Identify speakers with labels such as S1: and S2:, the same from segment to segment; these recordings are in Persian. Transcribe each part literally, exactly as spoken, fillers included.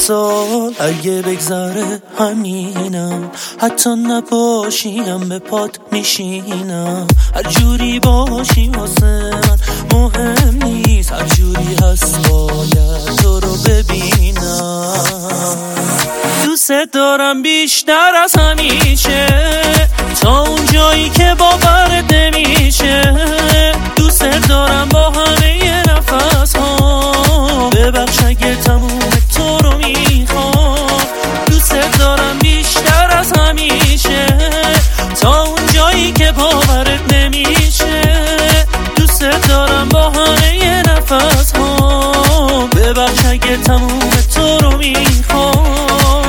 S1: سال اگه بگذره همینم، حتی نباشینم به پات میشینم. هر جوری باشی واسه من مهم نیست، هر جوری هست باید تو رو ببینم. دوست دارم بیشتر از همیشه، تا اون جایی که باورت نمیشه. دوست دارم با همه نفس ها، ببخش اگه تموم تو رو میخوام. دوست دارم بیشتر از همیشه، تا اون جایی که باورت نمیشه. دوست دارم با همه نفس ها، ببخش اگه تموم تو رو میخوام.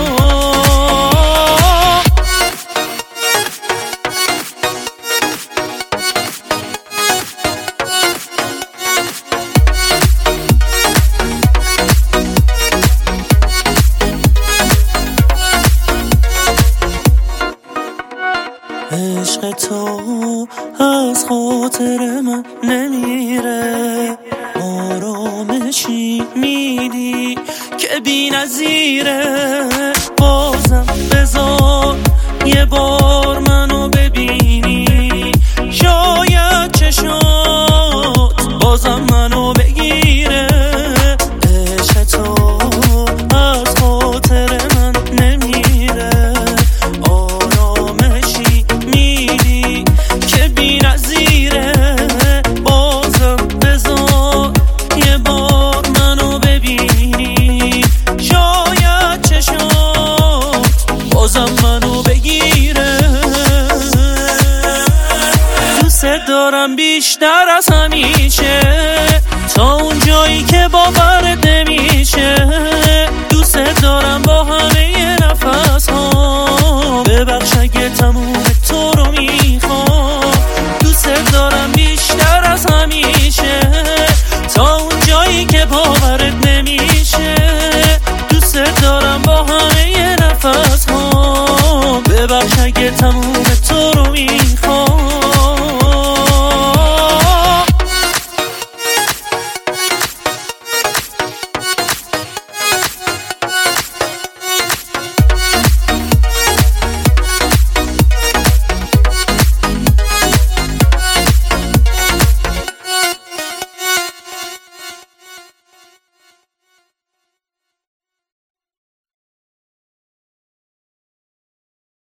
S1: عشق تو از خاطر من نمیره، آرامشی میدی که بی نظیره. بازم بذار یه بار منو ببینی، شاید چشات بازم منو بگیره. عشق تو از خاطر من نمیره، آرامشی میدی که بی نظیره. بازم بذار یه بار منو ببینی، شاید چشات بازم منو بگیره. دوست دارم بیشتر از